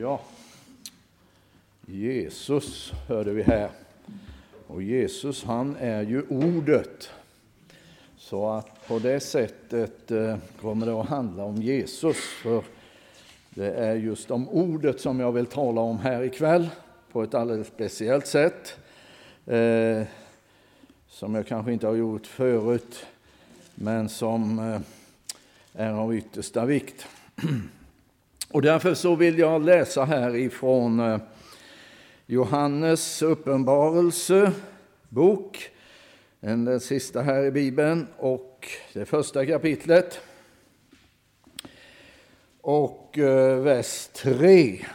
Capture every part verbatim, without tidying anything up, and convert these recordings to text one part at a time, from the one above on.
Ja, Jesus hörde vi här. Och Jesus, han är ju ordet. Så att på det sättet eh, kommer det att handla om Jesus. För det är just om ordet som jag vill tala om här ikväll. På ett alldeles speciellt sätt. Eh, som jag kanske inte har gjort förut. Men som eh, är av yttersta vikt. Och därför så vill jag läsa här ifrån eh, Johannes uppenbarelse bok, den sista här i Bibeln, och det första kapitlet. Och eh, vers tre.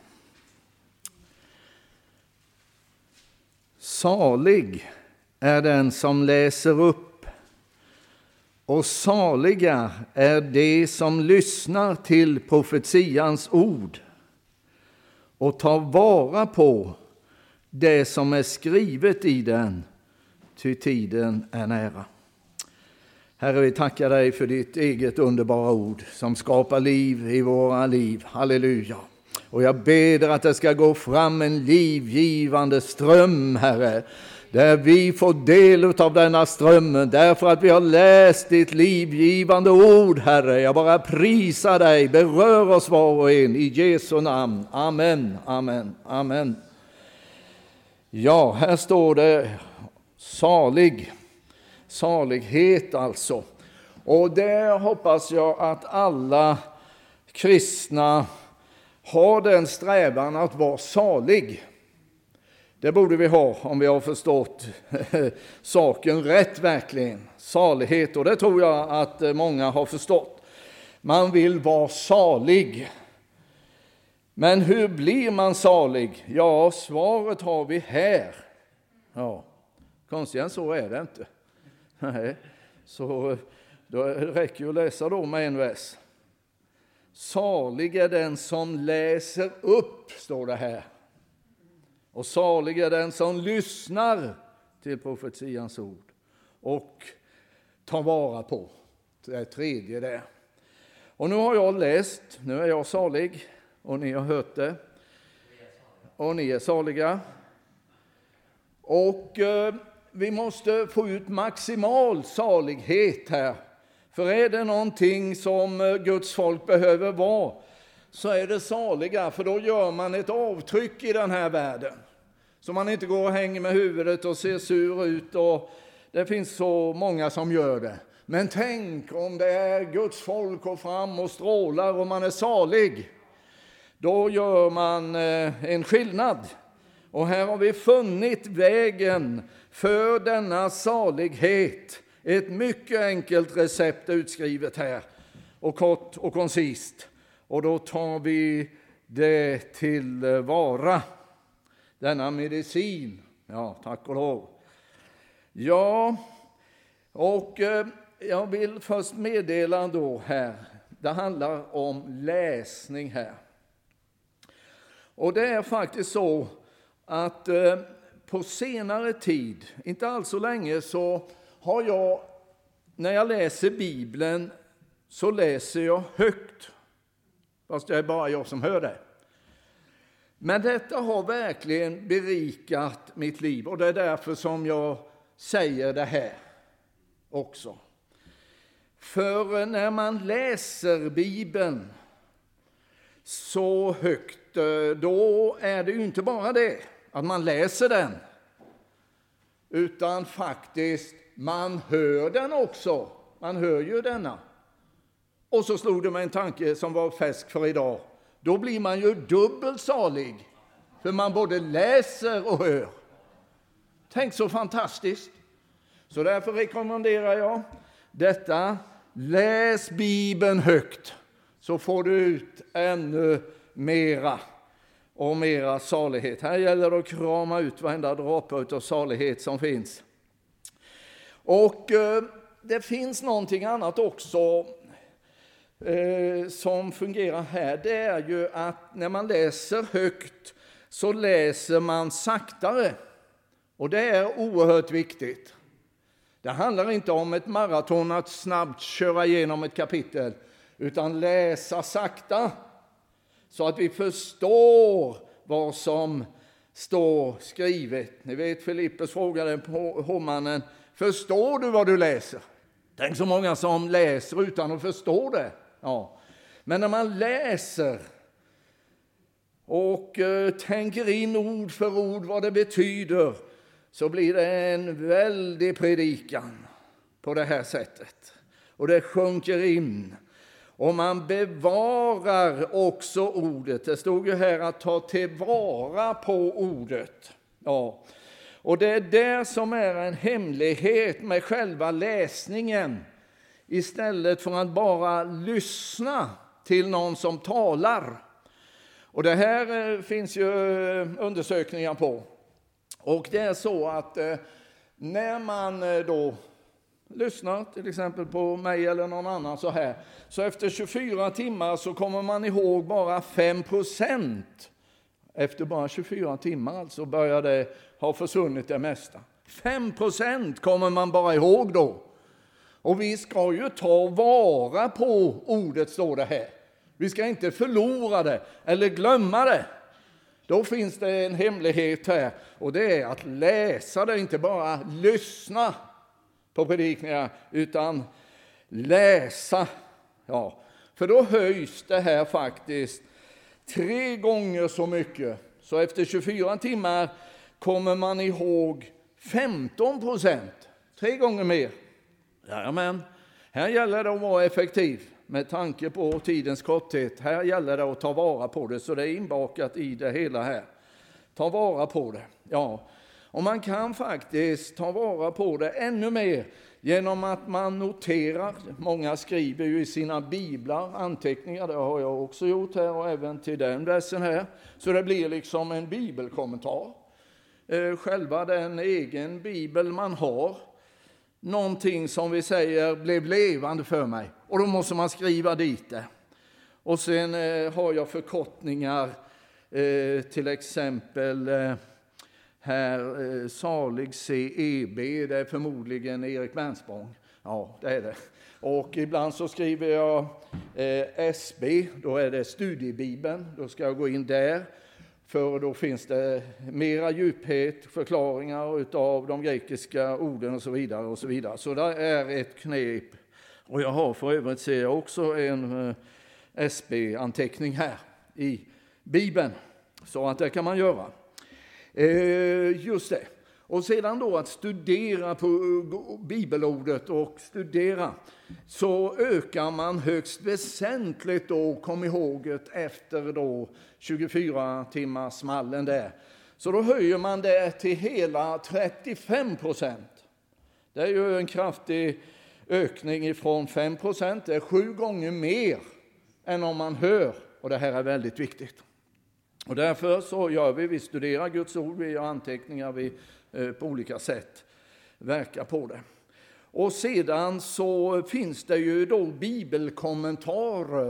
Salig är den som läser upp, och saliga är de som lyssnar till profetians ord och tar vara på det som är skrivet i den, ty tiden är nära. Herre, vi tackar dig för ditt eget underbara ord som skapar liv i våra liv. Halleluja. Och jag ber att det ska gå fram en livgivande ström, Herre, där vi får del av denna strömmen, därför att vi har läst ditt livgivande ord, Herre. Jag bara prisar dig, berör oss var och en i Jesu namn. Amen, amen, amen. Ja, här står det salig, salighet alltså. Och det hoppas jag att alla kristna har den strävan att vara salig. Det borde vi ha om vi har förstått saken rätt verkligen. Salighet, och det tror jag att många har förstått. Man vill vara salig. Men hur blir man salig? Ja, svaret har vi här. Ja, konstigt än så är det inte. Nej, så då räcker ju att läsa då med en vers. Salig är den som läser upp, står det här. Och salig är den som lyssnar till profetians ord och tar vara på det tredje där. Och nu har jag läst, nu är jag salig och ni har hört det. Och ni är saliga. Och eh, vi måste få ut maximal salighet här. För är det någonting som Guds folk behöver vara, så är det saliga, för då gör man ett avtryck i den här världen. Så man inte går och hänger med huvudet och ser sur ut, och det finns så många som gör det. Men tänk om det är Guds folk går fram och strålar och man är salig. Då gör man en skillnad. Och här har vi funnit vägen för denna salighet. Ett mycket enkelt recept utskrivet här, och kort och koncist. Och då tar vi det till vara. Denna medicin. Ja, tack och lov. Ja, och eh, jag vill först meddela då här. Det handlar om läsning här. Och det är faktiskt så att eh, på senare tid, inte alls så länge, så har jag, när jag läser Bibeln, så läser jag högt. Fast det är bara jag som hör det. Men detta har verkligen berikat mitt liv, och det är därför som jag säger det här också. För när man läser Bibeln så högt, då är det ju inte bara det att man läser den, utan faktiskt man hör den också. Man hör ju denna. Och så slog det mig en tanke som var färsk för idag. Då blir man ju dubbelt salig, för man både läser och hör. Tänk så fantastiskt. Så därför rekommenderar jag detta. Läs Bibeln högt, så får du ut ännu mera och mera salighet. Här gäller det att krama ut varenda droppe av salighet som finns. Och eh, det finns någonting annat också Eh, som fungerar här. Det är ju att när man läser högt så läser man saktare, och det är oerhört viktigt. Det handlar inte om ett maraton att snabbt köra igenom ett kapitel, utan läsa sakta så att vi förstår vad som står skrivet. Ni vet, Filippus frågade på hovmannen, förstår du vad du läser? Tänk så många som läser utan att förstå det. Ja. Men när man läser och uh, tänker in ord för ord vad det betyder, så blir det en väldig predikan på det här sättet. Och det sjunker in. Och man bevarar också ordet. Det stod ju här att ta tillvara på ordet. Ja. Och det är det som är en hemlighet med själva läsningen. Istället för att bara lyssna till någon som talar. Och det här finns ju undersökningar på. Och det är så att när man då lyssnar till exempel på mig eller någon annan så här, så efter tjugofyra timmar så kommer man ihåg bara fem procent. Efter bara tjugofyra timmar alltså börjar det ha försvunnit det mesta. fem procent kommer man bara ihåg då. Och vi ska ju ta vara på ordet, står det här. Vi ska inte förlora det eller glömma det. Då finns det en hemlighet här, och det är att läsa det, inte bara lyssna på predikningar, utan läsa. Ja, för då höjs det här faktiskt tre gånger så mycket. Så efter tjugofyra timmar kommer man ihåg femton procent. Tre gånger mer. Ja, men här gäller det att vara effektiv med tanke på tidens korthet. Här gäller det att ta vara på det, så det är inbakat i det hela här. Ta vara på det. Ja, och man kan faktiskt ta vara på det ännu mer genom att man noterar. Många skriver ju i sina biblar anteckningar, det har jag också gjort här och även till den versen här. Så det blir liksom en bibelkommentar. Själva den egen bibel man har. Någonting som vi säger blev levande för mig. Och då måste man skriva dit det. Och sen eh, har jag förkortningar. Eh, till exempel eh, här eh, Salig C E B. Det är förmodligen Erik Bernspång. Ja, det är det. Och ibland så skriver jag eh, S B. Då är det studiebibeln. Då ska jag gå in där. För då finns det mera djuphet, förklaringar utav de grekiska orden och så vidare och så vidare. Så det är ett knep. Och jag har för övrigt ser jag också en S B-anteckning här i Bibeln. Så att det kan man göra. Eh, just det. Och sedan då att studera på bibelordet och studera, så ökar man högst väsentligt då, kom ihåg det, efter då tjugofyra timmars smallen där. Så då höjer man det till hela trettiofem procent. Det är ju en kraftig ökning ifrån fem procent. Det är sju gånger mer än om man hör. Och det här är väldigt viktigt. Och därför så gör vi, vi studerar Guds ord, vi gör anteckningar, vi eh, på olika sätt verkar på det. Och sedan så finns det ju då bibelkommentarer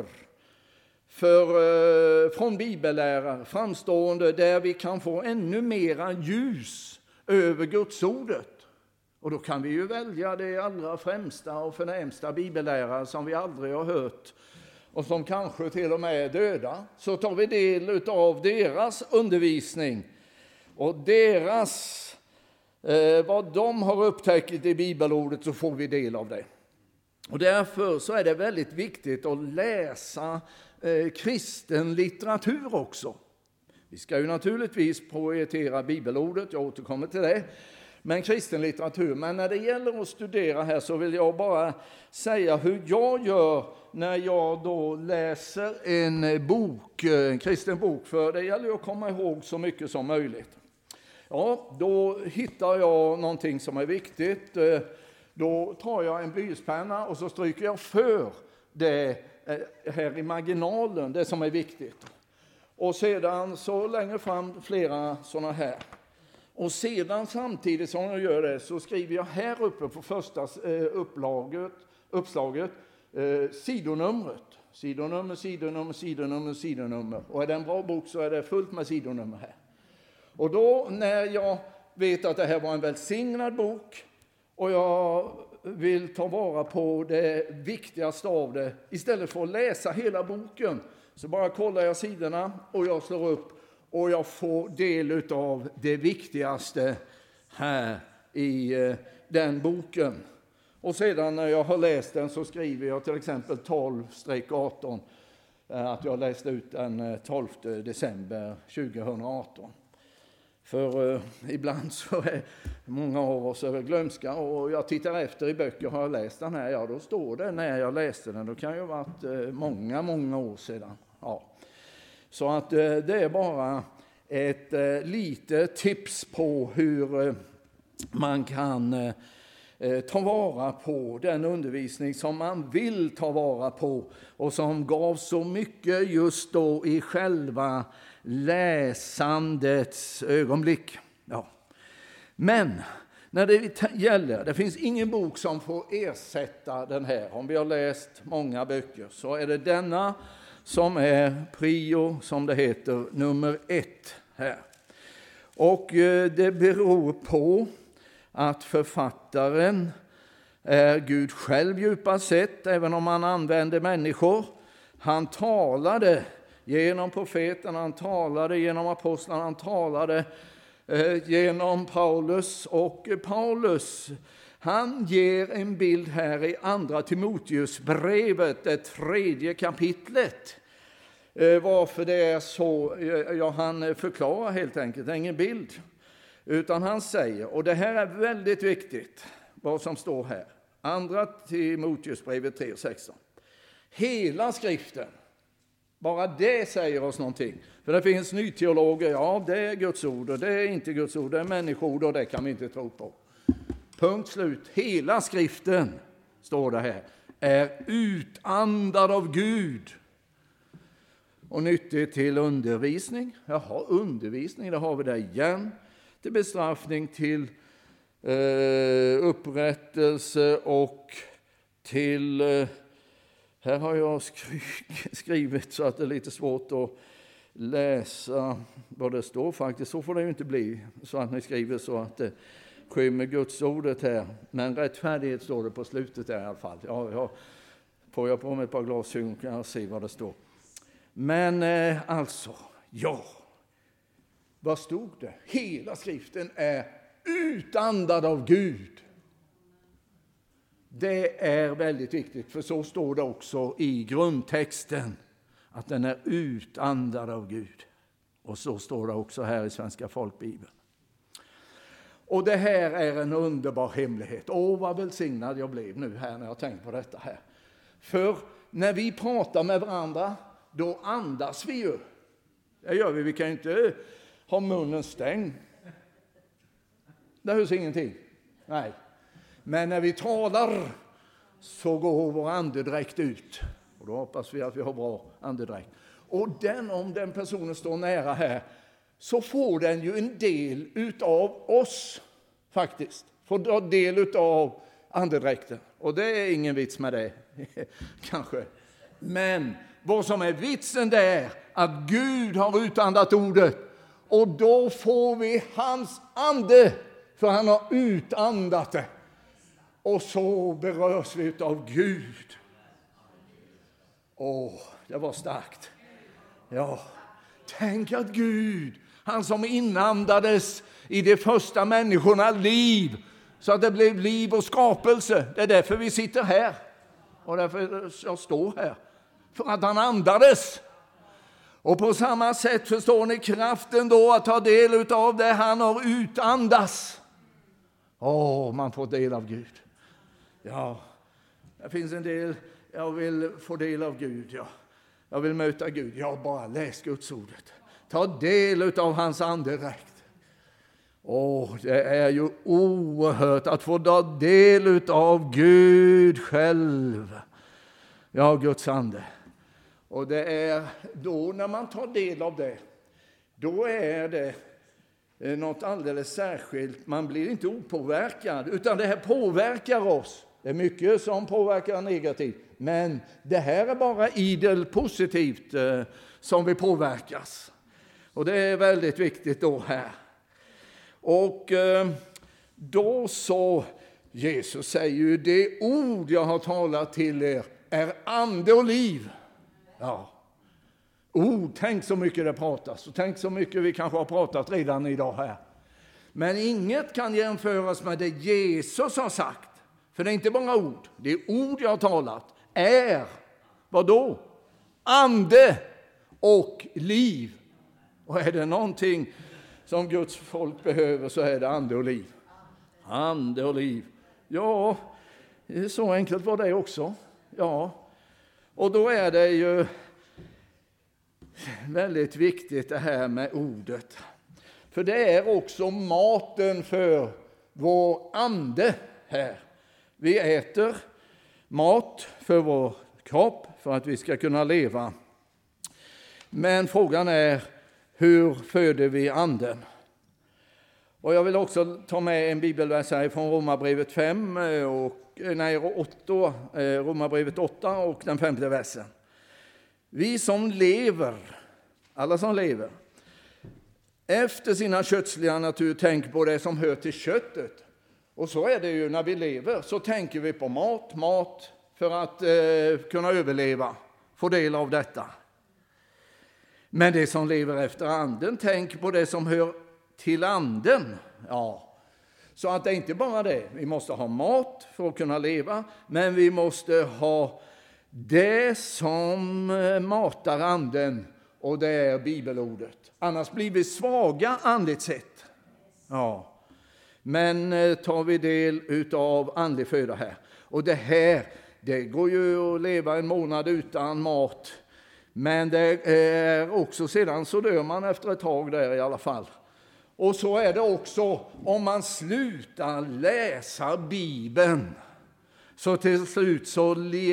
för, eh, från bibellärare, framstående, där vi kan få ännu mera ljus över Guds ordet. Och då kan vi ju välja det allra främsta och förnämsta bibellärare som vi aldrig har hört och som kanske till och med är döda. Så tar vi del av deras undervisning och deras, eh, vad de har upptäckt i bibelordet, så får vi del av det. Och därför så är det väldigt viktigt att läsa eh, kristen litteratur också. Vi ska ju naturligtvis poetera bibelordet, jag återkommer till det. Men kristen litteratur. Men när det gäller att studera här så vill jag bara säga hur jag gör när jag då läser en bok, en kristen bok. För det gäller att komma ihåg så mycket som möjligt. Ja, då hittar jag någonting som är viktigt. Då tar jag en blyertspenna och så stryker jag för det här i marginalen, det som är viktigt. Och sedan så längre fram flera sådana här. Och sedan samtidigt som jag gör det så skriver jag här uppe på första eh, upplaget, uppslaget eh, sidonumret. Sidonummer, sidonummer, sidonummer, sidonummer. Och är det en bra bok så är det fullt med sidonummer här. Och då när jag vet att det här var en välsignad bok och jag vill ta vara på det viktigaste av det, istället för att läsa hela boken, Så bara kollar jag sidorna och jag slår upp och jag får del av det viktigaste här i den boken. Och sedan när jag har läst den så skriver jag till exempel tolv arton, att jag läste ut den tolfte december tjugohundraarton. För eh, ibland så är många av oss är glömska och jag tittar efter i böcker, har jag läst den här? Ja, då står det när jag läste den. Då kan ju ha varit eh, många, många år sedan. Ja. Så att eh, det är bara ett eh, litet tips på hur eh, man kan eh, ta vara på den undervisning som man vill ta vara på och som gav så mycket just då i själva läsandets ögonblick. Ja. Men när det gäller, det finns ingen bok som får ersätta den här. Om vi har läst många böcker så är det denna som är prio, som det heter, nummer ett här. Och det beror på att författaren är Gud själv djupast sett, även om han använder människor. Han talade genom profeterna, han talade genom apostlarna, han talade eh, genom Paulus. Och Paulus, han ger en bild här i andra Timoteusbrevet, det tredje kapitlet. Eh, varför det är så, ja, han förklarar helt enkelt, det är ingen bild. Utan han säger, och det här är väldigt viktigt, vad som står här. Andra Timoteusbrevet tre sexton. Hela skriften, bara det säger oss någonting. För det finns nyteologer, ja det är Guds ord och det är inte Guds ord, det är människoord och det kan vi inte tro på. Punkt slut. Hela skriften, står det här, är utandad av Gud och nyttig till undervisning. Jaha, undervisning, det har vi där igen. Till bestraffning, till eh, upprättelse och till... Eh, här har jag skrivit så att det är lite svårt att läsa vad det står faktiskt. Så får det ju inte bli, så att ni skriver så att det skymmer Guds ordet här. Men rättfärdighet står det på slutet där i alla fall. Ja, ja. Får jag på mig ett par glasögon kan jag se vad det står. Men eh, alltså, ja. Vad stod det? Hela skriften är utandad av Gud. Det är väldigt viktigt, för så står det också i grundtexten, att den är utandad av Gud. Och så står det också här i Svenska folkbibeln. Och det här är en underbar hemlighet. Åh, vad välsignad jag blev nu här när jag tänkte på detta här. För när vi pratar med varandra, då andas vi ju. Det gör vi, vi kan inte ha munnen stängd. Det hörs ingenting. Nej. Men när vi talar så går vår andedräkt ut. Och då hoppas vi att vi har bra andedräkt. Och den, om den personen står nära här, så får den ju en del utav oss faktiskt. Får dra del utav andedräkten. Och det är ingen vits med det, kanske. Men vad som är vitsen det är att Gud har utandat ordet. Och då får vi hans ande, för han har utandat det. Och så berörs vi av Gud. Åh, det var starkt. Ja, tänk att Gud, han som inandades i de första människorna liv, så att det blev liv och skapelse. Det är därför vi sitter här. Och därför jag står här. För att han andades. Och på samma sätt förstår ni kraften då att ta del av det han har utandas. Åh, man får del av Gud. Ja, det finns en del, jag vill få del av Gud, ja. Jag vill möta Gud, ja, bara läs Guds ordet. Ta del av hans andedräkt. Åh, det är ju oerhört att få ta del av Gud själv. Ja, Guds ande. Och det är då när man tar del av det, då är det något alldeles särskilt. Man blir inte opåverkad, utan det här påverkar oss. Det är mycket som påverkar negativt, men det här är bara idel positivt eh, som vi påverkas. Och det är väldigt viktigt då här. Och eh, då så, Jesus säger ju, det ord jag har talat till er är ande och liv. Ja. Oh, tänk så mycket det pratas och tänk så mycket vi kanske har pratat redan idag här. Men inget kan jämföras med det Jesus har sagt. För det är inte bara ord, det är ord jag har talat. Är, vad då? Ande och liv. Och är det någonting som Guds folk behöver så är det ande och liv. Ande och liv. Ja, så enkelt var det också. Ja, och då är det ju väldigt viktigt det här med ordet. För det är också maten för vår ande här. Vi äter mat för vår kropp för att vi ska kunna leva. Men frågan är, hur föder vi anden? Och jag vill också ta med en bibelvers här från Romarbrevet fem och nej, åtta, Romarbrevet åtta och den femte versen. Vi som lever, alla som lever, efter sina kötsliga natur tänker på det som hör till köttet. Och så är det ju när vi lever, så tänker vi på mat, mat för att eh, kunna överleva, få del av detta. Men det som lever efter anden tänker på det som hör till anden. Ja, så att det är inte bara det. Vi måste ha mat för att kunna leva, men vi måste ha det som matar anden, och det är bibelordet. Annars blir vi svaga andligt sett. Ja, men tar vi del av andlig föda här. Och det här, det går ju att leva en månad utan mat. Men det är också sedan så dör man efter ett tag där i alla fall. Och så är det också om man slutar läsa Bibeln. Så till slut så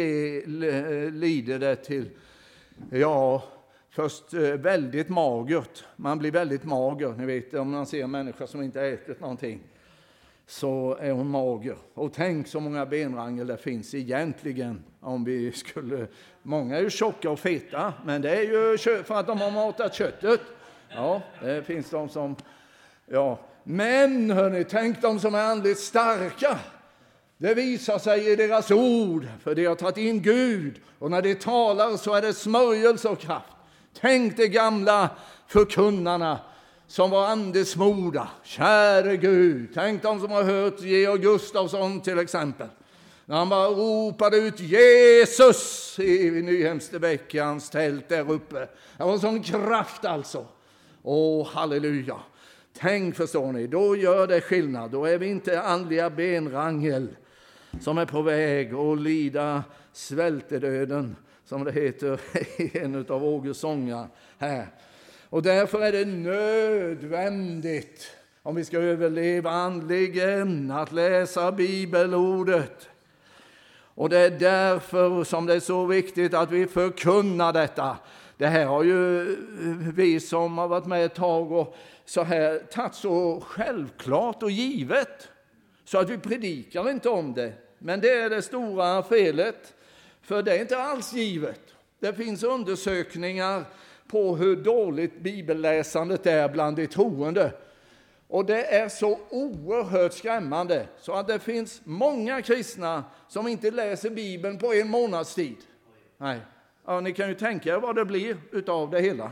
lider det till, ja, först väldigt magert. Man blir väldigt mager, ni vet, om man ser en människa som inte ätit någonting. Så är hon mager. Och tänk så många benrangel det finns egentligen. Om vi skulle, många är ju tjocka och feta, men det är ju för att de har matat köttet. Ja, det finns de som, ja. Men hörni, tänk de som är andligt starka. Det visar sig i deras ord, för de har tagit in Gud. Och när de talar så är det smörjelse och kraft. Tänk de gamla förkunnarna som var andesmoda. Käre Gud, tänk de som har hört Georg Gustafsson till exempel. När han bara ropade ut Jesus i Nyhemstebeckans tält där uppe. Det var sån kraft alltså. Åh, halleluja. Tänk, förstår ni, då gör det skillnad. Då är vi inte andliga benrangel som är på väg att lida svältedöden, som det heter i en av Åges sånger här. Och därför är det nödvändigt, om vi ska överleva andligen, att läsa bibelordet. Och det är därför som det är så viktigt att vi förkunnar detta. Det här har ju vi som har varit med ett tag och så här tagit så självklart och givet. Så att vi predikar inte om det. Men det är det stora felet. För det är inte alls givet. Det finns undersökningar på hur dåligt bibelläsandet är bland de troende. Och det är så oerhört skrämmande så att det finns många kristna som inte läser Bibeln på en månads tid. Nej, ja, ni kan ju tänka er vad det blir utav det hela.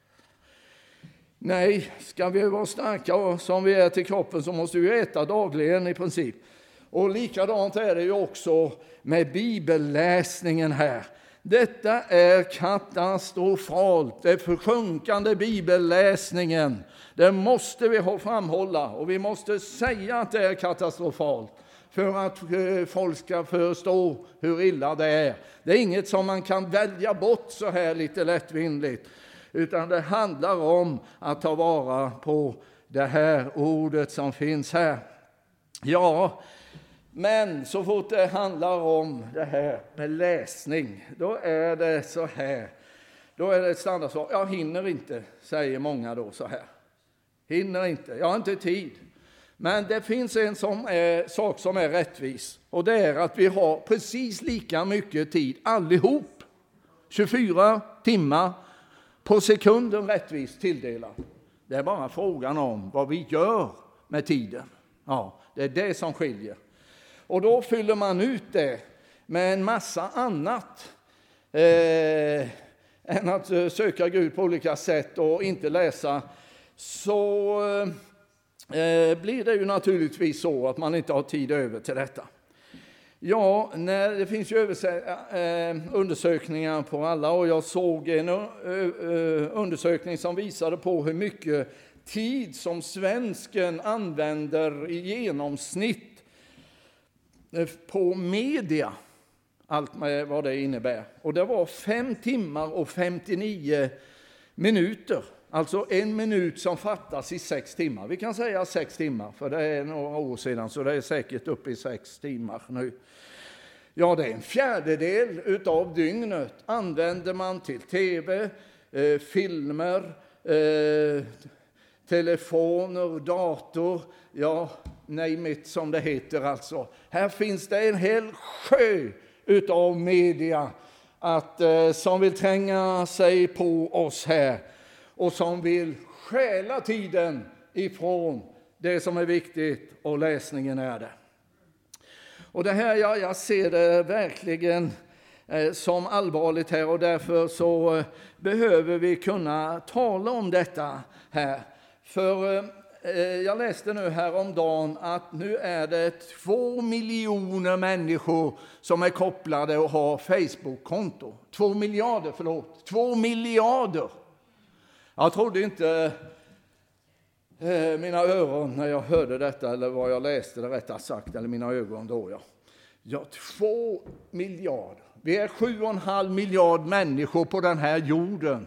Nej, ska vi vara starka som vi är till kroppen så måste vi äta dagligen i princip. Och likadant är det ju också med bibelläsningen här. Detta är katastrofalt. Det är försjunkande bibelläsningen. Det måste vi ha framhålla och vi måste säga att det är katastrofalt för att folk ska förstå hur illa det är. Det är inget som man kan välja bort så här lite lättvindigt, utan det handlar om att ta vara på det här ordet som finns här. Ja, men så fort det handlar om det här med läsning, då är det så här. Då är det ett standardsvar. Jag hinner inte, säger många då så här. Hinner inte, jag har inte tid. Men det finns en som är, sak som är rättvis. Och det är att vi har precis lika mycket tid allihop. tjugofyra timmar på sekunden rättvist tilldelat. Det är bara frågan om vad vi gör med tiden. Ja, det är det som skiljer. Och då fyller man ut det med en massa annat. Eh, än att söka Gud på olika sätt och inte läsa, så eh, blir det ju naturligtvis så att man inte har tid över till detta. Ja, när, det finns ju eh, undersökningar på alla, och jag såg en uh, uh, undersökning som visade på hur mycket tid som svensken använder i genomsnitt på media, allt med vad det innebär. Och det var fem timmar och femtionio minuter, alltså en minut som fattas i sex timmar. Vi kan säga sex timmar, för det är några år sedan, så det är säkert uppe i sex timmar nu. Ja, det är en fjärdedel utav dygnet använder man till tv, eh, filmer, eh, telefoner, dator, ja, name it, som det heter alltså. Här finns det en hel sjö utav media att, eh, som vill tränga sig på oss här och som vill stjäla tiden ifrån det som är viktigt, och läsningen är det. Och det här, ja, jag ser det verkligen eh, som allvarligt här, och därför så eh, behöver vi kunna tala om detta här. För eh, jag läste nu här om dagen att nu är det två miljoner människor som är kopplade och har Facebook-konto. Två miljarder, förlåt. Två miljarder. Jag trodde inte eh, mina öron när jag hörde detta, eller vad jag läste det rättare sagt, eller mina ögon då, ja. Ja, två miljarder. Vi är sju och en halv miljard människor på den här jorden.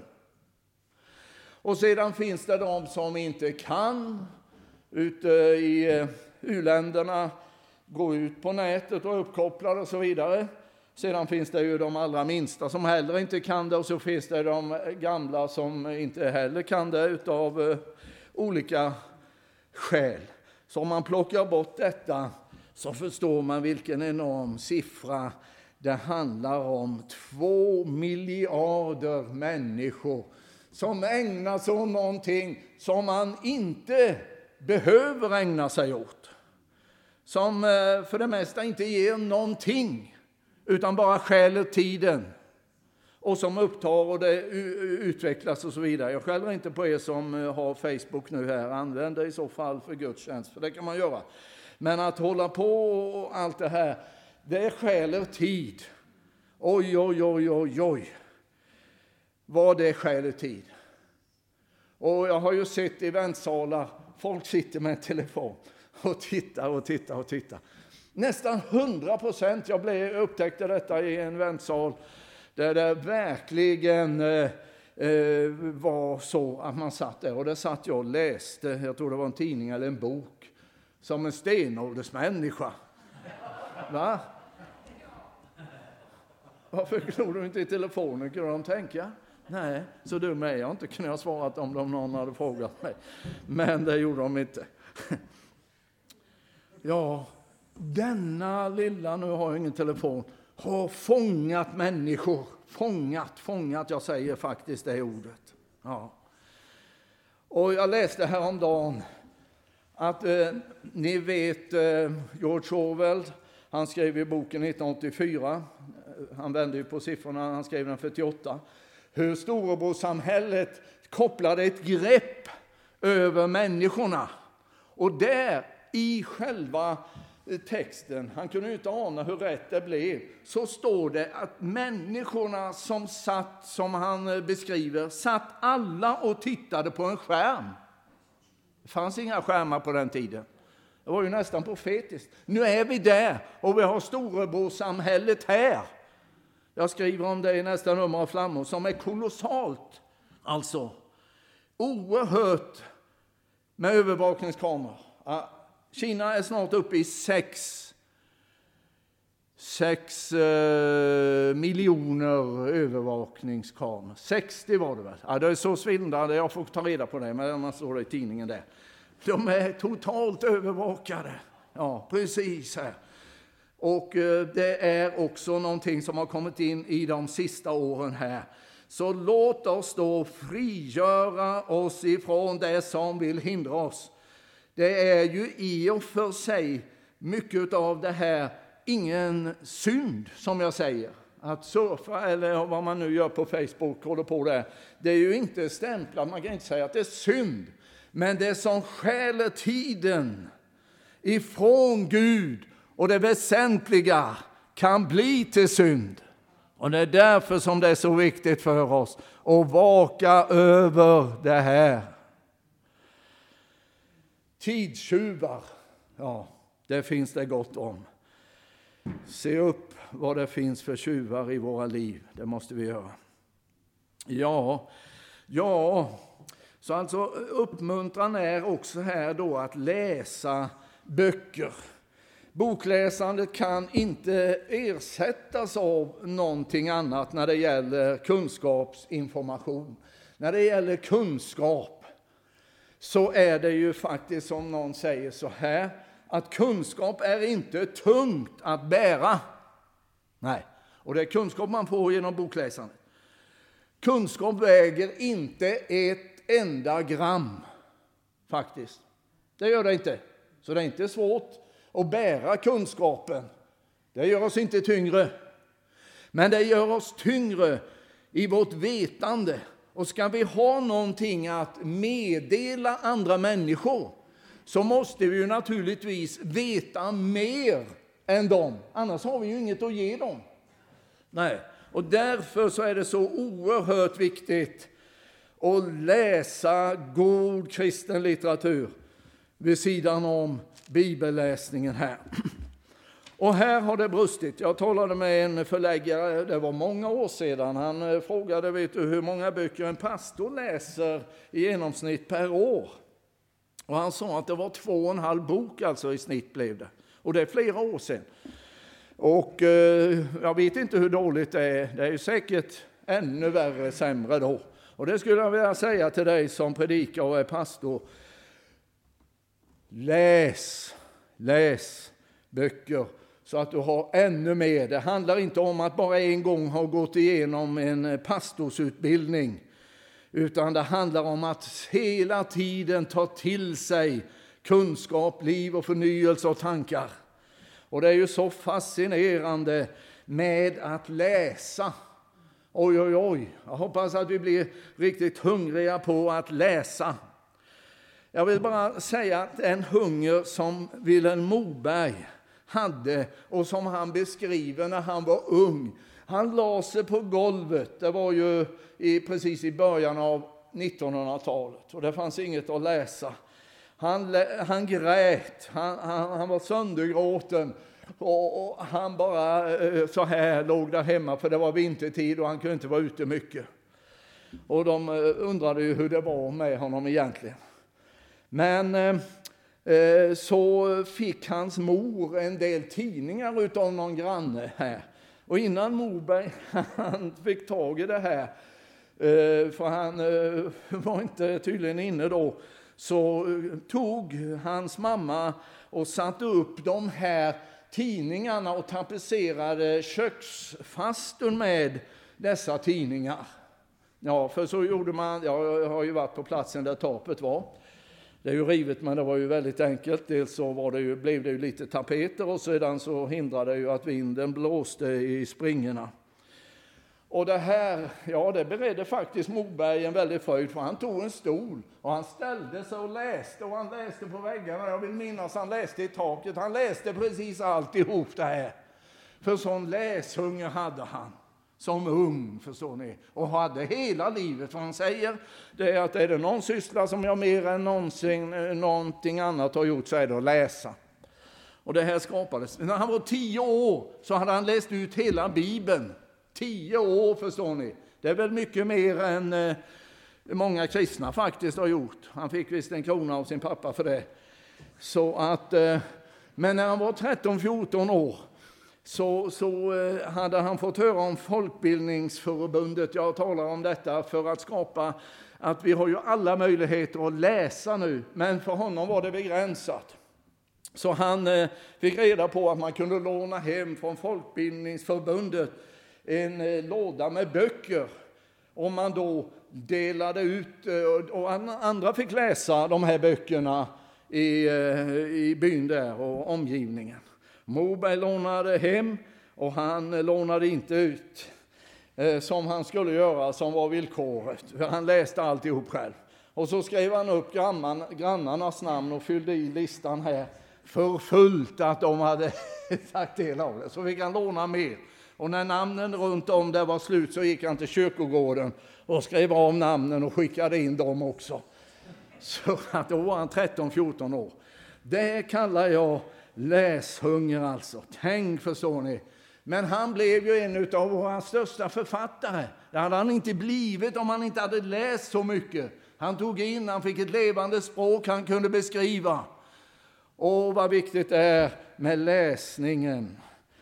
Och sedan finns det de som inte kan ute i u-länderna gå ut på nätet och uppkopplade och så vidare. Sedan finns det ju de allra minsta som heller inte kan det, och så finns det de gamla som inte heller kan det utav uh, olika skäl. Så om man plockar bort detta så förstår man vilken enorm siffra det handlar om. Två miljarder människor som ägnar sig åt någonting som man inte behöver ägna sig åt. Som för det mesta inte ger någonting, utan bara stjäler tiden. Och som upptar och det utvecklas och så vidare. Jag skäller inte på er som har Facebook nu här. Använd det i så fall för gudstjänst, för det kan man göra. Men att hålla på och allt det här, det stjäler tid. Oj, oj, oj, oj, oj. Vad det stjäler tid. Och jag har ju sett i väntsalar, folk sitter med en telefon och tittar och tittar och tittar. Nästan hundra procent, jag blev, upptäckte detta i en väntsal där det verkligen eh, eh, var så att man satt där. Och där satt jag och läste, jag tror det var en tidning eller en bok, som en stenåldersmänniska. Va? Varför glor du inte i telefonen, kunde de tänka? Nej, så dum är jag inte, kunde jag svarat om de någon hade frågat mig. Men det gjorde de inte. Ja, denna lilla, nu har jag ingen telefon, har fångat människor. Fångat, fångat, jag säger faktiskt det ordet. Ja. Och jag läste häromdagen att eh, ni vet eh, George Orwell, han skrev i boken nittonhundraåttiofyra, han vände ju på siffrorna, han skrev den fyrtioåtta, hur storebrorssamhället kopplade ett grepp över människorna. Och där i själva texten, han kunde ju inte ana hur rätt det blev, så står det att människorna som satt, som han beskriver, satt alla och tittade på en skärm. Det fanns inga skärmar på den tiden. Det var ju nästan profetiskt. Nu är vi där och vi har storebrorsamhället här. Jag skriver om det i nästa nummer av Flammor, som är kolossalt. Alltså, oerhört med övervakningskameror. Kina är snart uppe i sex, sex eh, miljoner övervakningskameror. sextio var det väl? Ja, det är så svindlande, jag får ta reda på det, men man står det i tidningen där. De är totalt övervakade. Ja, precis här. Och eh, det är också någonting som har kommit in i de sista åren här. Så låt oss då frigöra oss ifrån det som vill hindra oss. Det är ju i och för sig mycket av det här ingen synd, som jag säger. att surfa eller vad man nu gör på Facebook, håller på där, det är ju inte stämplat, man kan inte säga att det är synd. Men det som stjäler tiden ifrån Gud och det väsentliga kan bli till synd. Och det är därför som det är så viktigt för oss att vaka över det här. Tidstjuvar, ja, det finns det gott om. Se upp vad det finns för tjuvar i våra liv, det måste vi göra. Ja, ja, så alltså uppmuntran är också här då att läsa böcker. Bokläsandet kan inte ersättas av någonting annat när det gäller kunskapsinformation. När det gäller kunskap så är det ju faktiskt som någon säger så här, att kunskap är inte tungt att bära. Nej, och det är kunskap man får genom bokläsandet. Kunskap väger inte ett enda gram faktiskt. Det gör det inte. Så det är inte svårt att bära kunskapen. Det gör oss inte tyngre. Men det gör oss tyngre i vårt vetande. Och ska vi ha någonting att meddela andra människor så måste vi ju naturligtvis veta mer än dem. Annars har vi ju inget att ge dem. Nej, och därför så är det så oerhört viktigt att läsa god kristen litteratur vid sidan om bibelläsningen här. Och här har det brustit. Jag talade med en förläggare, det var många år sedan. Han frågade, vet du, hur många böcker en pastor läser i genomsnitt per år. Och han sa att det var två och en halv bok alltså i snitt blev det. Och det är flera år sedan. Och eh, jag vet inte hur dåligt det är. Det är ju säkert ännu värre, sämre då. Och det skulle jag vilja säga till dig som predikar och är pastor. Läs, läs böcker så att du har ännu mer. Det handlar inte om att bara en gång ha gått igenom en pastorsutbildning. Utan det handlar om att hela tiden ta till sig kunskap, liv och förnyelse och tankar. Och det är ju så fascinerande med att läsa. Oj, oj, oj. Jag hoppas att vi blir riktigt hungriga på att läsa. Jag vill bara säga att en hunger som Vilhelm Moberg hade och som han beskriver när han var ung. Han la sig på golvet, det var ju i, precis i början av nittonhundratalet och det fanns inget att läsa. Han, han grät, han, han, han var söndergråten och, och han bara så här låg där hemma för det var vintertid och han kunde inte vara ute mycket. Och de undrade ju hur det var med honom egentligen. Men eh, så fick hans mor en del tidningar utav någon granne här. Och innan Moberg han fick tag i det här, eh, för han eh, var inte tydligen inne då, så eh, tog hans mamma och satte upp de här tidningarna och tapetserade köksfastun med dessa tidningar. Ja, för så gjorde man, jag har ju varit på platsen där tapet var. Det är ju rivet, men det var ju väldigt enkelt. Dels så var det ju, blev det ju lite tapeter och sedan så hindrade det ju att vinden blåste i springorna. Och det här, ja det beredde faktiskt Moberg en väldigt fröjd för han tog en stol och han ställde sig och läste och han läste på väggarna. Jag vill minnas han läste i taket, han läste precis alltihop det här. För sån läshunger hade han. Som ung, förstår ni, och hade hela livet. Vad han säger, det är att är det någon syssla som jag mer än någonsin, någonting annat har gjort så är det att läsa. Och det här skapades. När han var tio år så hade han läst ut hela Bibeln. Tio år, förstår ni. Det är väl mycket mer än eh, många kristna faktiskt har gjort. Han fick visst en krona av sin pappa för det. Så att, eh, men när han var tretton fjorton år Så, så hade han fått höra om Folkbildningsförbundet. Jag talar om detta för att skapa att vi har ju alla möjligheter att läsa nu. Men för honom var det begränsat. Så han eh, fick reda på att man kunde låna hem från Folkbildningsförbundet en eh, låda med böcker. Om man då delade ut eh, och andra fick läsa de här böckerna i, eh, i byn där och omgivningen. Moberg lånade hem och han lånade inte ut eh, som han skulle göra, som var villkoret. För han läste alltihop själv. Och så skrev han upp grannan, grannarnas namn och fyllde i listan här för fullt att de hade tagit del av det. Så fick han låna mer. Och när namnen runt om det var slut så gick han till kyrkogården och skrev av namnen och skickade in dem också. Så att då var han tretton fjorton år. Det kallar jag läshunger alltså. Tänk, förstår ni. Men han blev ju en av våra största författare. Det hade han inte blivit om han inte hade läst så mycket. Han tog in, han fick ett levande språk han kunde beskriva. Och vad viktigt det är med läsningen.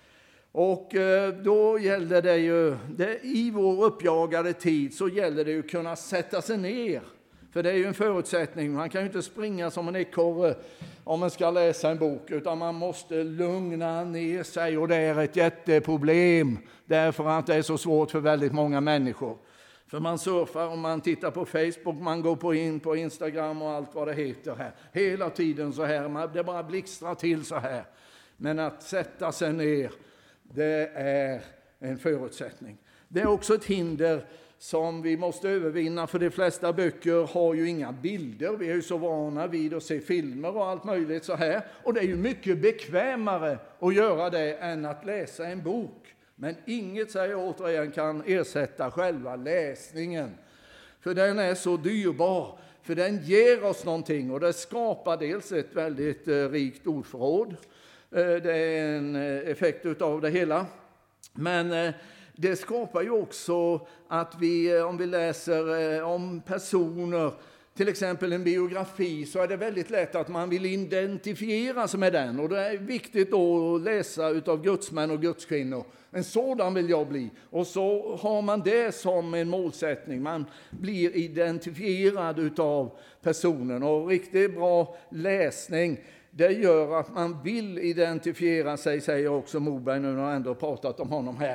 Och då gäller det ju, det, i vår uppjagade tid så gäller det ju att kunna sätta sig ner. För det är ju en förutsättning, man kan ju inte springa som en ekorre om man ska läsa en bok, utan man måste lugna ner sig, och det är ett jätteproblem därför att det är så svårt för väldigt många människor. För man surfar och man tittar på Facebook, man går på in på Instagram och allt vad det heter här. Hela tiden så här, det bara blixtrar till så här. Men att sätta sig ner, det är en förutsättning. Det är också ett hinder som vi måste övervinna, för de flesta böcker har ju inga bilder. Vi är ju så vana vid att se filmer och allt möjligt så här. Och det är ju mycket bekvämare att göra det än att läsa en bok. Men inget, säger jag återigen, kan ersätta själva läsningen. För den är så dyrbar, för den ger oss någonting, och det skapar dels ett väldigt eh, rikt ordförråd. Eh, det är en eh, effekt av det hela. Men eh, det skapar ju också att vi, om vi läser eh, om personer, till exempel en biografi, så är det väldigt lätt att man vill identifiera sig med den. Och det är viktigt då att läsa utav gudsmän och gudskvinnor. En sådan vill jag bli. Och så har man det som en målsättning. Man blir identifierad utav personen. Och riktigt bra läsning, det gör att man vill identifiera sig, säger också Moberg nu när jag ändå pratat om honom här.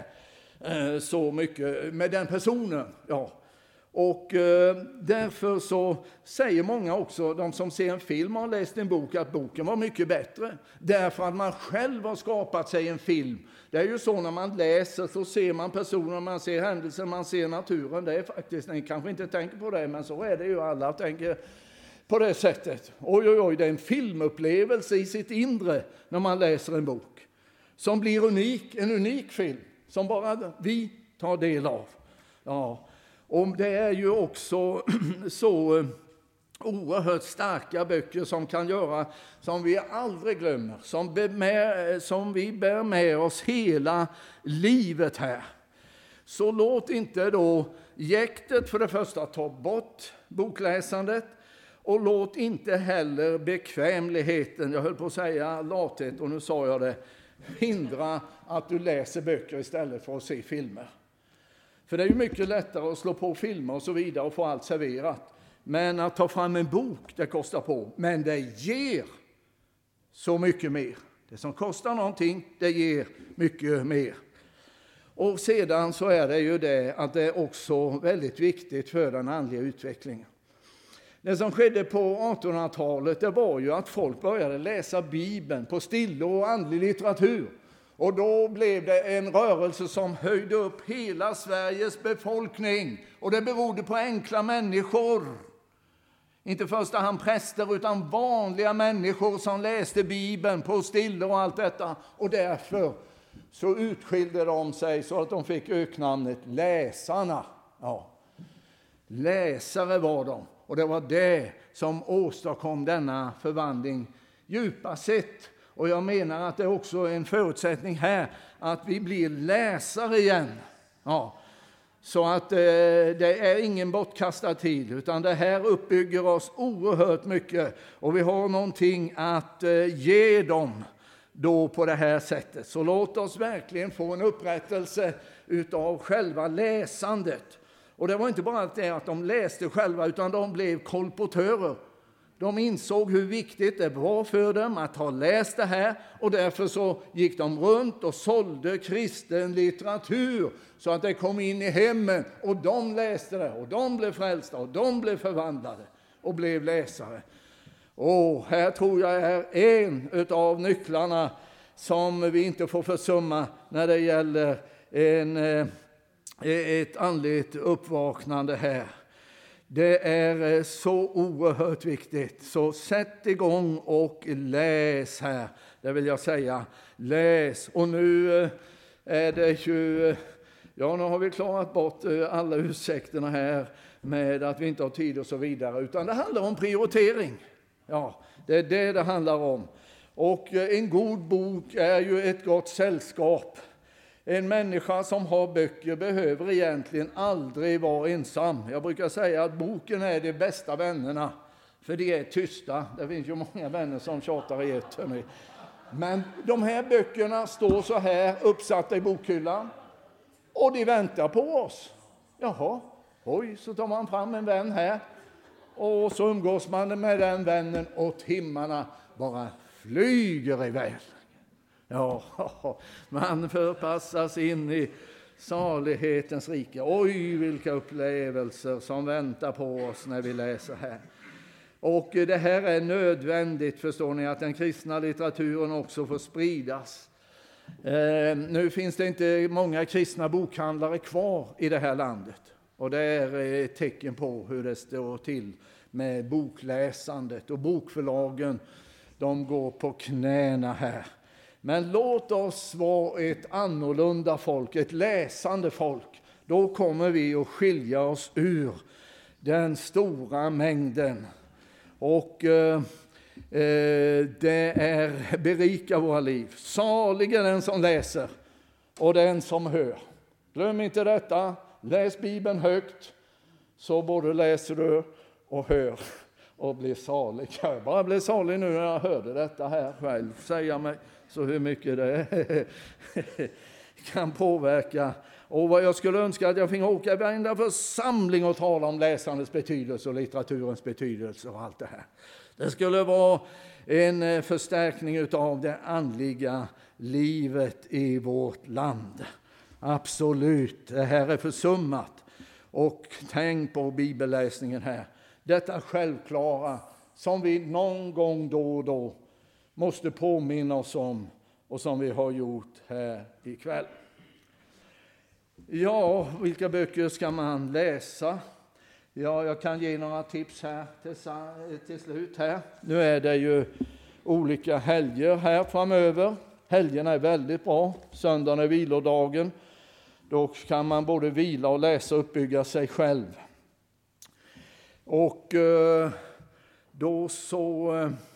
Så mycket med den personen, ja. Och eh, därför så säger många också, de som ser en film och har läst en bok, att boken var mycket bättre. Därför att man själv har skapat sig en film. Det är ju så när man läser så ser man personer, man ser händelser, man ser naturen. Det är faktiskt, ni kanske inte tänker på det, men så är det ju, alla tänker på det sättet. Oj, oj, oj, det är en filmupplevelse i sitt inre när man läser en bok. Som blir unik, en unik film, som bara vi tar del av. Ja. Och det är ju också så oerhört starka böcker som kan göra, som vi aldrig glömmer, som, med, som vi bär med oss hela livet här. Så låt inte då jäktet för det första ta bort bokläsandet, och låt inte heller bekvämligheten, jag höll på att säga lathet och nu sa jag det, hindra att du läser böcker istället för att se filmer. För det är ju mycket lättare att slå på filmer och så vidare och få allt serverat. Men att ta fram en bok, det kostar på. Men det ger så mycket mer. Det som kostar någonting, det ger mycket mer. Och sedan så är det ju det att det är också väldigt viktigt för den andliga utvecklingen. Det som skedde på artonhundratalet, det var ju att folk började läsa Bibeln på stille och andlig litteratur. Och då blev det en rörelse som höjde upp hela Sveriges befolkning. Och det berodde på enkla människor. Inte första hand präster, utan vanliga människor som läste Bibeln på stille och allt detta. Och därför så utskilde de sig så att de fick öknamnet läsarna. Ja. Läsare var de. Och det var det som åstadkom denna förvandling djupast sett. Och jag menar att det är också en förutsättning här att vi blir läsare igen. Ja. Så att eh, det är ingen bortkastad tid, utan det här uppbygger oss oerhört mycket. Och vi har någonting att eh, ge dem då på det här sättet. Så låt oss verkligen få en upprättelse utav själva läsandet. Och det var inte bara det att de läste själva, utan de blev kolportörer. De insåg hur viktigt det var för dem att ha läst det här, och därför så gick de runt och sålde kristen litteratur så att det kom in i hemmen, och de läste det och de blev frälsta och de blev förvandlade och blev läsare. Och här tror jag är en av nycklarna som vi inte får försumma när det gäller en, ett andligt uppvaknande här. Det är så oerhört viktigt. Så sätt igång och läs här. Det vill jag säga. Läs. Och nu är det ju... Ja, nu har vi klarat bort alla ursäkterna här med att vi inte har tid och så vidare. Utan det handlar om prioritering. Ja, det är det det handlar om. Och en god bok är ju ett gott sällskap. En människa som har böcker behöver egentligen aldrig vara ensam. Jag brukar säga att boken är de bästa vännerna. För de är tysta. Det finns ju många vänner som tjatar i ett. Hörni. Men de här böckerna står så här uppsatta i bokhyllan. Och de väntar på oss. Jaha, oj, så tar man fram en vän här. Och så umgås man med den vännen och timmarna bara flyger iväg. Ja, man förpassas in i salighetens rike. Oj, vilka upplevelser som väntar på oss när vi läser här. Och det här är nödvändigt, förstår ni, att den kristna litteraturen också får spridas. Eh, nu finns det inte många kristna bokhandlare kvar i det här landet. Och det är ett tecken på hur det står till med bokläsandet. Och bokförlagen, de går på knäna här. Men låt oss vara ett annorlunda folk, ett läsande folk. Då kommer vi att skilja oss ur den stora mängden. Och eh, eh, det är berika våra liv. Salig är den som läser och den som hör. Glöm inte detta. Läs Bibeln högt, så både läser du och hör och blir salig. Jag bara blev salig nu när jag hörde detta här själv. Säga mig så hur mycket det kan påverka. Och vad jag skulle önska att jag fick åka i varenda församling och tala om läsandets betydelse och litteraturens betydelse och allt det här. Det skulle vara en förstärkning av det andliga livet i vårt land. Absolut, det här är försummat. Och tänk på bibelläsningen här. Detta självklara som vi någon gång då och då måste påminna oss om och som vi har gjort här ikväll. Ja, vilka böcker ska man läsa? Ja, jag kan ge några tips här till, till slut här. Nu är det ju olika helger här framöver. Helgerna är väldigt bra. Söndagen är vilodagen. Då kan man både vila och läsa och uppbygga sig själv. Och eh, då så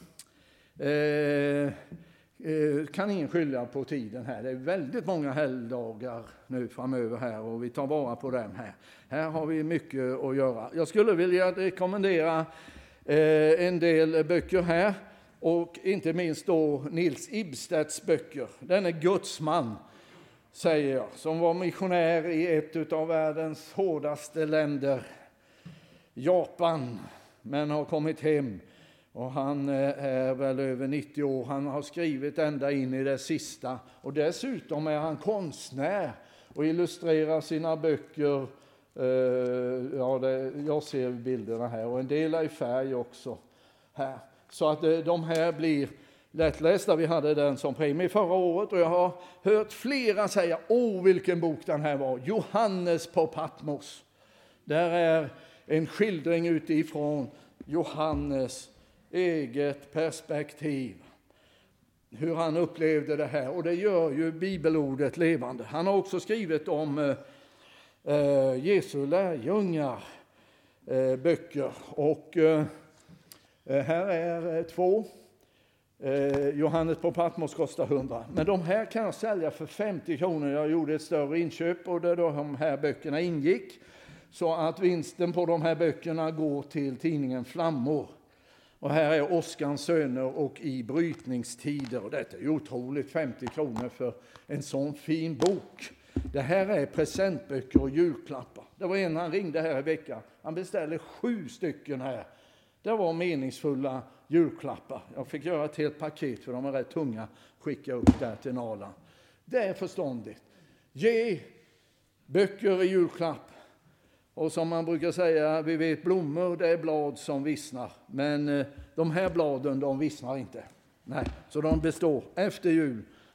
eh, kan ingen skylla på tiden här. Det är väldigt många helgdagar nu framöver här och vi tar vara på dem här. Här har vi mycket att göra. Jag skulle vilja rekommendera eh, en del böcker här och inte minst då Nils Ibstedts böcker. Den är Guds man, säger jag, som var missionär i ett av världens hårdaste länder, Japan, men har kommit hem. Och han är väl över nittio år. Han har skrivit ända in i det sista. Och dessutom är han konstnär och illustrerar sina böcker. Uh, ja, det, jag ser bilderna här. Och en del är i färg också här. Så att uh, de här blir lättlästa. Vi hade den som premie förra året. Och jag har hört flera säga, åh vilken bok den här var. Johannes på Patmos. Där är en skildring utifrån Johannes eget perspektiv. Hur han upplevde det här. Och det gör ju bibelordet levande. Han har också skrivit om eh, Jesu lärjungar eh, böcker. Och eh, här är eh, två. Eh, Johannes på Patmos kostar hundra. Men de här kan jag sälja för femtio kronor. Jag gjorde ett större inköp och där de här böckerna ingick. Så att vinsten på de här böckerna går till tidningen Flammor. Och här är Oskars söner och i brytningstider. Och detta är otroligt, femtio kronor för en sån fin bok. Det här är presentböcker och julklappar. Det var en han ringde här i veckan. Han beställde sju stycken här. Det var meningsfulla julklappar. Jag fick göra ett helt paket för de är rätt tunga. Skicka upp där till Norrland. Det är förståndigt. Ge böcker i julklapp. Och som man brukar säga, vi vet blommor, det är blad som vissnar. Men eh, de här bladen, de vissnar inte. Nej, så de består efter jul.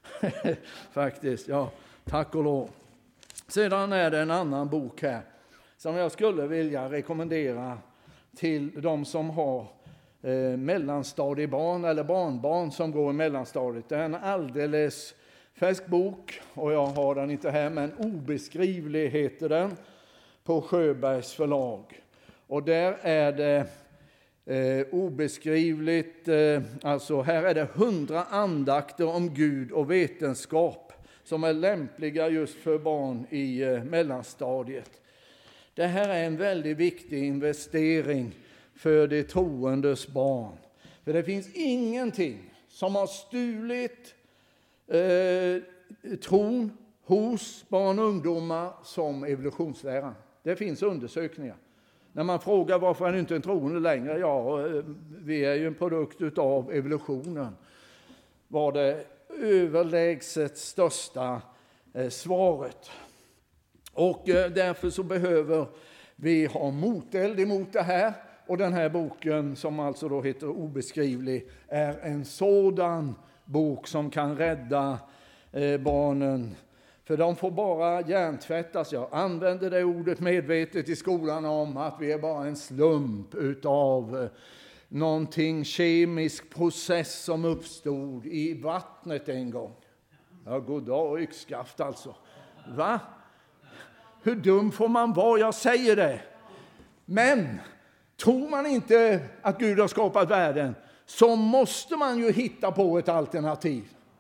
Faktiskt, ja. Tack och lov. Sedan är det en annan bok här som jag skulle vilja rekommendera till de som har eh, mellanstadiebarn eller barnbarn som går i mellanstadiet. Det är en alldeles färsk bok och jag har den inte här, men Obeskrivlig heter den på Sjöbergs förlag. Och där är det eh, obeskrivligt, eh, alltså här är det hundra andakter om Gud och vetenskap som är lämpliga just för barn i eh, mellanstadiet. Det här är en väldigt viktig investering för de troendes barn. För det finns ingenting som har stulit eh, tron hos barn och ungdomar som evolutionsläran. Det finns undersökningar. När man frågar varför är det inte en troende längre? Ja, vi är ju en produkt av evolutionen. Var det överlägset största eh, svaret. Och eh, därför så behöver vi ha moteld emot det här. Och den här boken, som alltså då heter Obeskrivlig, är en sådan bok som kan rädda eh, barnen. För de får bara hjärntvättas. Jag använder det ordet medvetet i skolan om att vi är bara en slump utav eh, någonting kemisk process som uppstod i vattnet en gång. Ja, god dag, yxskaft alltså. Va? Hur dum får man vara? Jag säger det. Men tror man inte att Gud har skapat världen, så måste man ju hitta på ett alternativ.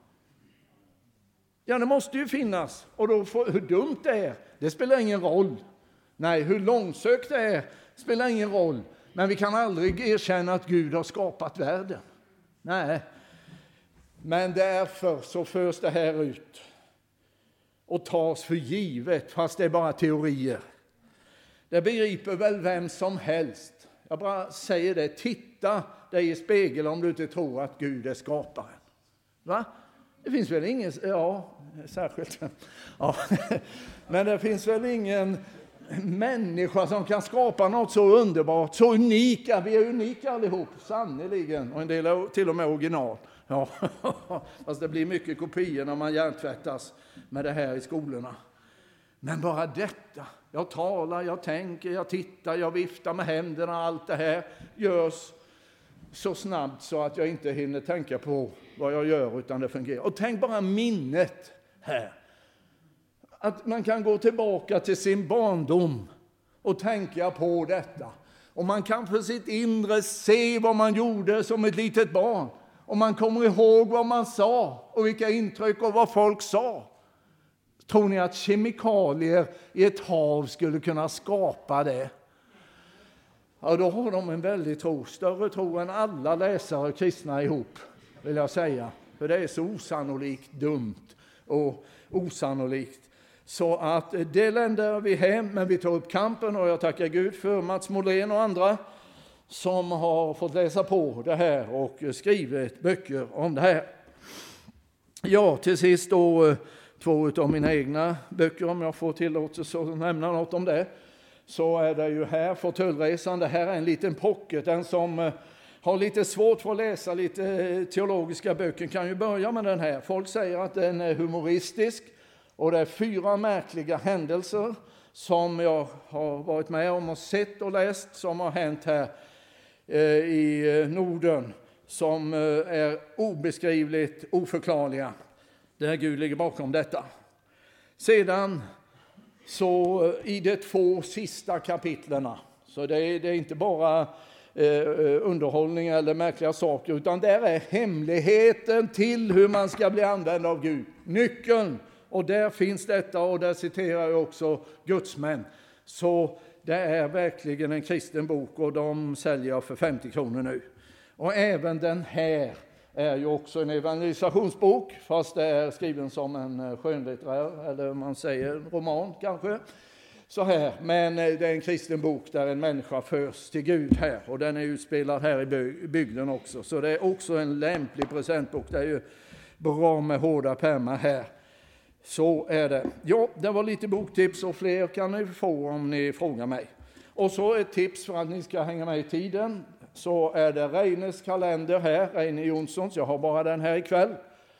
Ja, det måste ju finnas. Och då får, hur dumt det är, det spelar ingen roll. Nej, hur långsökt det är spelar ingen roll. Men vi kan aldrig erkänna att Gud har skapat världen. Nej. Men därför så förs det här ut och tas för givet, fast det är bara teorier. Det begriper väl vem som helst. Jag bara säger det, titta dig i spegel om du inte tror att Gud är skaparen. Va? Det finns väl ingen, ja, särskilt. Ja. Men det finns väl ingen människa som kan skapa något så underbart, så unika. Vi är unika allihop, sannoliken. Och en del är till och med original. Ja, fast det blir mycket kopior när man hjärntvättas med det här i skolorna. Men bara detta, jag talar, jag tänker, jag tittar, jag viftar med händerna, allt det här görs så snabbt så att jag inte hinner tänka på vad jag gör, utan det fungerar. Och tänk bara minnet här. Att man kan gå tillbaka till sin barndom och tänka på detta. Och man kan för sitt inre se vad man gjorde som ett litet barn. Och man kommer ihåg vad man sa och vilka intryck och vad folk sa. Tror ni att kemikalier i ett hav skulle kunna skapa det? Ja, då har de en väldigt tro. Större tro än alla läsare kristna ihop, vill jag säga. För det är så osannolikt dumt och osannolikt. Så att det länder vi hem, men vi tar upp kampen, och jag tackar Gud för Mats Molén och andra som har fått läsa på det här och skrivit böcker om det här. Ja, till sist då två av mina egna böcker, om jag får tillåtelse att nämna något om det. Så är det ju här Fåtöljeresan. Det här är en liten pocket. Den som har lite svårt för att läsa lite teologiska böcker kan ju börja med den här. Folk säger att den är humoristisk. Och det är fyra märkliga händelser som jag har varit med om och sett och läst som har hänt här i Norden. Som är obeskrivligt oförklarliga. Där Gud ligger bakom detta. Sedan så i de två sista kapitlerna, så det är, det är inte bara eh, underhållning eller märkliga saker, utan där är hemligheten till hur man ska bli använd av Gud. Nyckeln, och där finns detta, och där citerar jag också gudsmän. Så det är verkligen en kristen bok, och de säljer jag för femtio kronor nu. Och även den här är ju också en evangelisationsbok, fast det är skriven som en skönlitterär, eller man säger roman kanske. Så här, men det är en kristen bok där en människa förs till Gud här, och den är utspelad här i bygden också. Så det är också en lämplig presentbok. Det är ju bra med hårda pärmar här. Så är det. Ja, det var lite boktips, och fler kan ni få om ni frågar mig. Och så ett tips för att ni ska hänga med i tiden. Så är det Reines kalender här, Reine Jonssons. Jag har bara den här ikväll.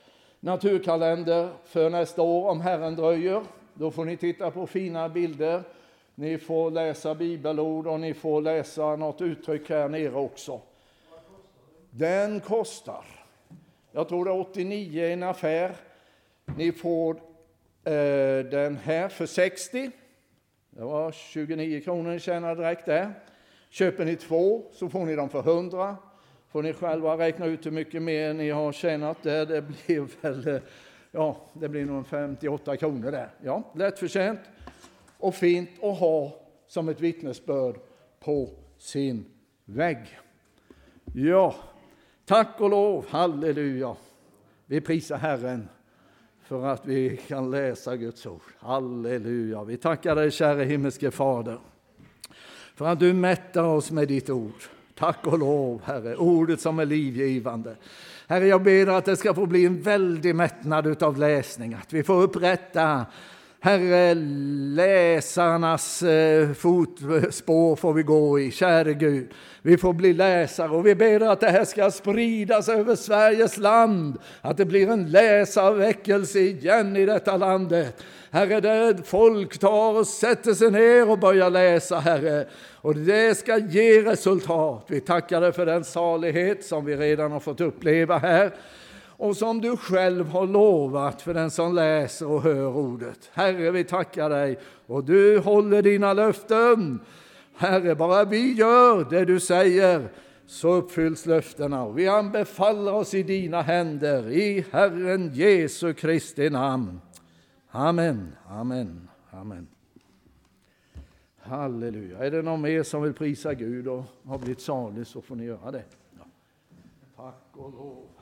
naturkalender för nästa år om Herren dröjer. Då får ni titta på fina bilder. Ni får läsa bibelord och ni får läsa något uttryck här nere också. Den kostar. Jag tror det är åttionio i en affär. Ni får eh, den här för sextio. Det var tjugonio kronor ni tjänade direkt där. Köper ni två så får ni dem för hundra. Får ni själva räkna ut hur mycket mer ni har tjänat där. Det blir väl, ja, det blir nog femtioåtta kronor där. Ja, lättförtjänt och fint att ha som ett vittnesbörd på sin vägg. Ja, tack och lov, halleluja. Vi prisar Herren för att vi kan läsa Guds ord. Halleluja. Vi tackar dig, kära himmelske Fader, för att du mättar oss med ditt ord. Tack och lov, Herre, ordet som är livgivande. Herre, jag ber att det ska få bli en väldig mättnad utav läsning. Att vi får upprätta, Herre, läsarnas eh, fotspår får vi gå i, käre Gud. Vi får bli läsare och vi ber att det här ska spridas över Sveriges land. Att det blir en läsarväckelse igen i detta landet. Herre, där folk tar och sätter sig ner och börjar läsa, Herre. Och det ska ge resultat. Vi tackar dig för den salighet som vi redan har fått uppleva här. Och som du själv har lovat för den som läser och hör ordet. Herre, vi tackar dig och du håller dina löften. Herre, bara vi gör det du säger så uppfylls löftena. Och vi anbefaller oss i dina händer i Herren Jesu Kristi namn. Amen, amen, amen. Halleluja. Är det någon mer som vill prisa Gud och har blivit salig så får ni göra det. Ja. Tack och lov.